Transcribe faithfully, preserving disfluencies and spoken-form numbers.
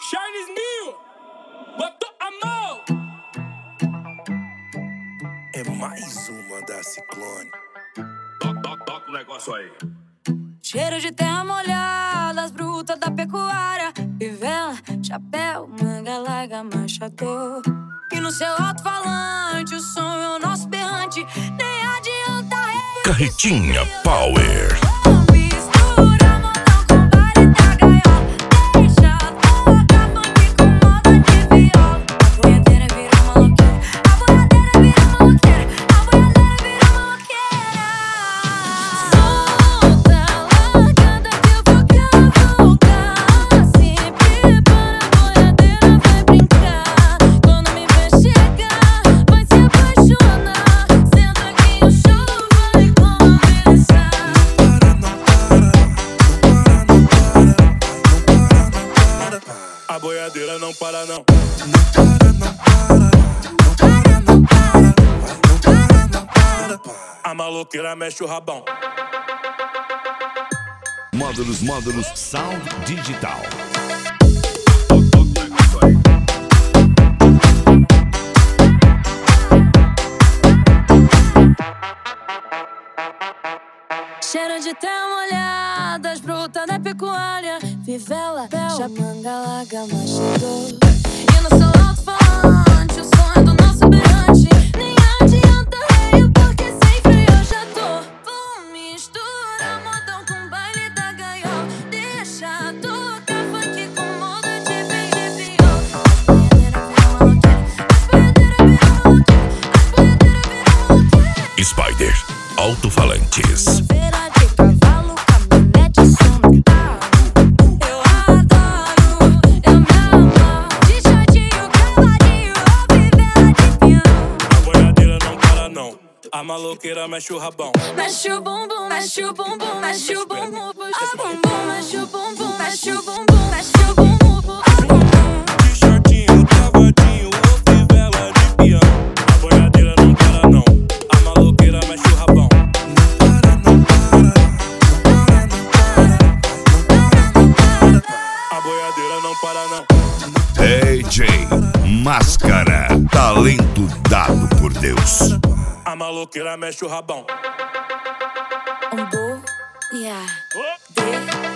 Charles Mil, botou a mão. É mais uma da Ciclone. Toca o negócio aí. Cheiro de terra molhada, as brutas da pecuária, fivela, chapéu, manga larga, machador. E no seu alto-falante, o som é o nosso berrante. Nem adianta resistir. Carretinha Power. A boiadeira não para não. A maloqueira mexe o rabão. Módulos, módulos, sound digital. Cheiro de terra molhada, as brutas da pecuária, fivela, chamanga, larga, machador. E no seu alto-falante, o som é do nosso berrante. Nem adianta reio, porque sem freio eu já tô. Vou misturar modão com baile da gaiola. Deixa tocar funk com moda de vem de viola. As boiadeiras viram maloqueira, as boiadeiras viram maloqueira. Spider, alto-falantes. A maloqueira mexe o rabão. Mexe o bumbum, mexe o bumbum, mexe o bumbum, a bumbum, mexe o bumbum, mexe o bumbum, mexe o bumbum, a bumbum. De shortinho, cavadinho, ou fivela de peão. A boiadeira não para não. A maloqueira mexe o rabão. Não para, não para. Não para, não para. Não para, não para. A boiadeira não para não. D J Máscara, talento dado por Deus. A maloqueira mexe o rabão. Um bo, yeah, de